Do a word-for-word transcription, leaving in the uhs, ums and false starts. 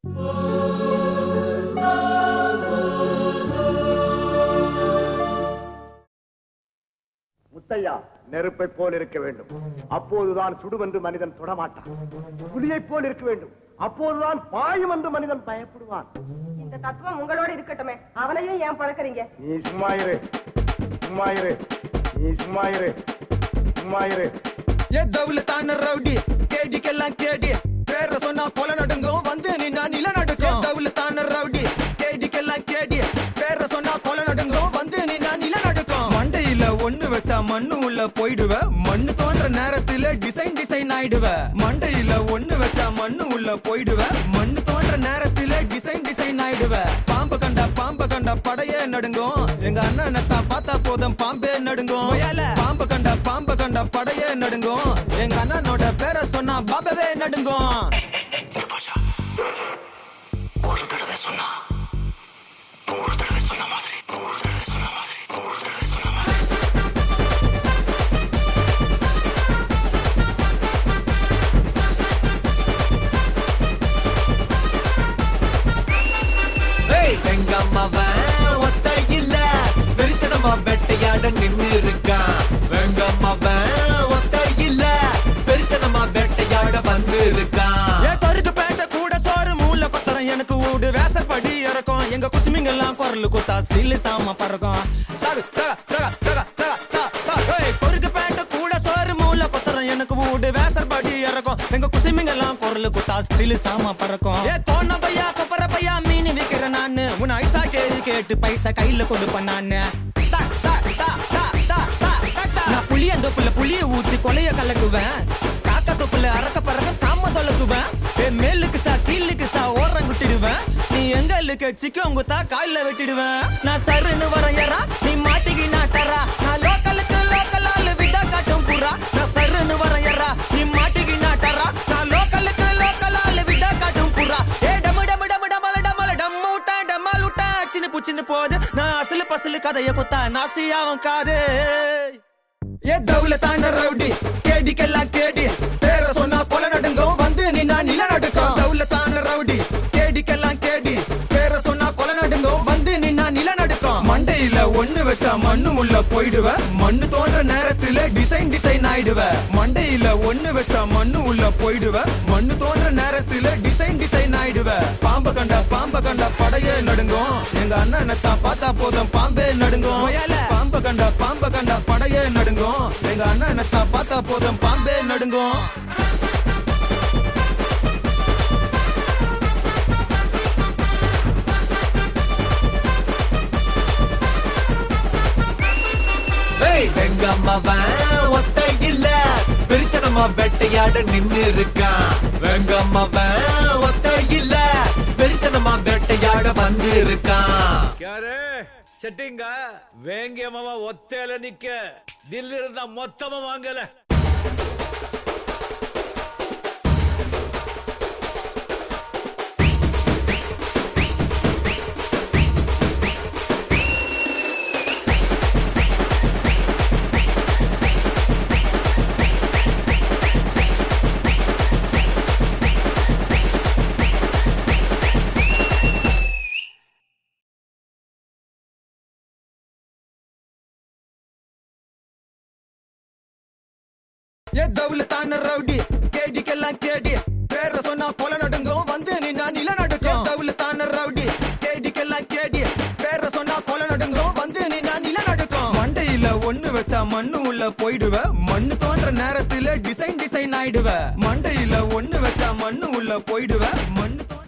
முத்தையா, நெருப்பை போல் இருக்க வேண்டும், அப்போதுதான் சுடுவென்று மனிதன் தொடமாட்டான். புலியை போல் இருக்க வேண்டும், அப்போதுதான் பாயும் என்று மனிதன் பயப்படுவான். இந்த தத்துவம் உங்களோட இருக்கட்டுமே, அவனையும் ஏன் பழக்கறீங்க? நீ சும்மா இரு, சும்மா இரு, நீ சும்மா இரு, சும்மா இரு. ஏ தவுலத்தான ரவுடி கேடிக்கெல்லாம் கேடி பேர சொன்னா கொலை நடுங்கும், வந்து நின்னா நில நடுக்கும். தவுலத்தான ரவுடி கேடிக்கெல்லாம் கேடி பேர சொன்னா கொலை நடுங்கும், வந்து நின்னா நில நடுக்கும். மண்டையில ஒண்ணு வச்சா மண்ணு உள்ள போயிடுவ, மண்ணு தோன்ற நேரத்துல டிசைன் டிசைன் ஆயிடுவ. மண்டையில ஒண்ணு வச்சா மண்ணு உள்ள போயிடுவ, மண்ணு தோன்ற நேரத்துல டிசைன் டிசைன் ஆயிடுவ. பாம்பு கண்டா பாம்பு கண்டா படையே நடுங்கும், எங்க அண்ணன் தான் பார்த்தா போதும் பாம்பே நடுங்கும். பாம்பு கண்டா பாம்பு கண்டா படையே நடுங்கும், எங்க அண்ணனோட பேரை சொன்னா பாம்பவே நடுங்கும். ஒரு தடவை சொன்னா நூறு தடவை சொன்ன மாதிரி, நூறு தடவை சொன்ன மாதிரி, நூறு தடவை சொன்ன மாதிரி. வெங்கம்மாவன் ஒத்த இல்ல வெறித்தனமா வேட்டையாட நின்னு இருக்கான். வெங்கம்மாவன் ஒத்த இல்ல வெறித்தனமா வேட்டையாட வந்து இருக்கான். என் கருக்கு பேட்ட கூட சோறு மூல பத்திரம் எனக்கு ஊடு வேசப்படி இறக்கும். எங்க குசுமிங்கெல்லாம் குரல் குத்தா சில்லு சாம பறக்கும். கொருக்கு பேட்ட கூட சோறு மூல பத்திரம் எனக்கு ஊடு வேசப்படி இறக்கும். எங்க குசுமிங்கெல்லாம் குரல் குத்தா சில்லு சாம பறக்கும். ஏ கோண பையா கொப்பர பையா மீன் விக்கிற நானு, உன் ஐசா கேள்வி கேட்டு பைசா கையில கொடுப்பேன் நானு. நான் புளிய தொப்புல புளிய ஊத்தி கொலைய கலக்குவேன், காக்க தொப்புல அரக்க பறக்க சாம தொலக்குவேன். மேலுக்கு சா கீழுக்கு சா ஓரம் குட்டிடுவேன், நீ எங்களுக்கு சிக்கம் குத்தா காலில வெட்டிடுவேன். நான் சருன்னு வரையறா நீ மாட்டிக்கி நாட்டறா, நான் லோக்கலுக்கு லோக்கல் ஆளு விடா காட்டும் புறா. நான் சருன்னு வரையறா நீ மாட்டிக்கி நாட்டறா, நான் லோக்கலுக்கு லோக்கல் ஆளு விடா காட்டும் புறா. ஏ டமு டமு டமு டமல டமல டம்மு விட்டா டமால் விட்டா சின்ன புச்சின்னு போது, நான் அசலு பசலு கதைய குத்தா நாஸ்தி அவன் காது. ஏ தவுலத்தான ரவுடி கேடிக்கெல்லாம் கேடி பேர சொன்னா கொலை நடுங்கும், வந்து நின்னா நில நடுக்கும். தவுலத்தான ரவுடி கேடிக்கெல்லாம் கேடி பேர சொன்னா கொலை நடுங்கும், வந்து நின்னா நில நடுக்கும். மண்டையில ஒண்ணு வச்சா மண்ணு உள்ள போயிடுவ, மண்ணு தோன்ற நேரத்துல டிசைன் டிசைன் ஆயிடுவ. மண்டையில ஒண்ணு வச்சா மண்ணு உள்ள போயிடுவ, மண்ணு தோன்ற நேரத்துல டிசைன் டிசைன் ஆயிடுவ. பாம்பு கண்டா பாம்பு கண்டா படையே நடுங்கும், எங்க அண்ணனை தான் பார்த்தா போதும் பாம்பே நடுங்கும். பாம்பு கண்டா பாம்பு கண்டா படையே நடுங்கும், எங்க அண்ணனை தான் பார்த்தா போதும் பாம்பே நடுங்கும். வெங்கம்மாவன் ஒத்த இல்ல வெறித்தனமா வேட்டையாட நின்னு இருக்கான். வெங்கம்மாவன் ஒத்த இல்ல வெறித்தனமா வேட்டையாட வந்து இருக்கான். யாரு செட்டிங்க வேங்கியமாவா ஒத்தையில நிக்க தில்லி இருந்தா மொத்தமா வாங்கல. ஏ தவுலத்தான ரவுடி கேடிக்கெல்லாம் கேடி பேர சொன்னா கொலை நடுங்கும், வந்து நின்னா நில நடுக்கும். தவுலத்தான ரவுடி கேடிக்கெல்லாம் கேடி பேர சொன்னா கொலை நடுங்கும், வந்து நின்னா நில நடுக்கும். மண்டையில ஒண்ணு வச்சா மண்ணு உள்ள போயிடுவ, மண்ணு தோன்ற நேரத்துல டிசைன் டிசைன் ஆயிடுவ. மண்டையில ஒண்ணு வச்சா மண்ணு உள்ள போயிடுவ, மண்ணு